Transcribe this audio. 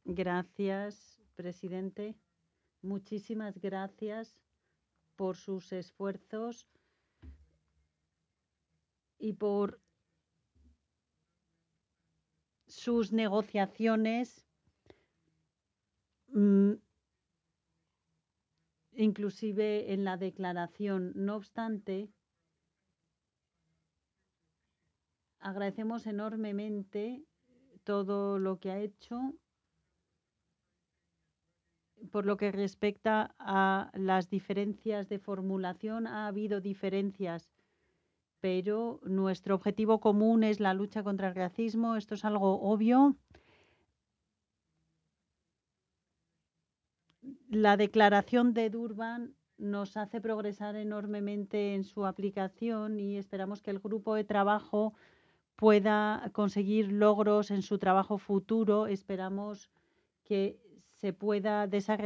Gracias, presidente. Muchísimas gracias por sus esfuerzos y por sus negociaciones, inclusive en la declaración. No obstante, agradecemos enormemente todo lo que ha hecho. Por lo que respecta a las diferencias de formulación, ha habido diferencias, pero nuestro objetivo común es la lucha contra el racismo. Esto es algo obvio. La declaración de Durban nos hace progresar enormemente en su aplicación y esperamos que el grupo de trabajo pueda conseguir logros en su trabajo futuro. Esperamos que se pueda desarrollar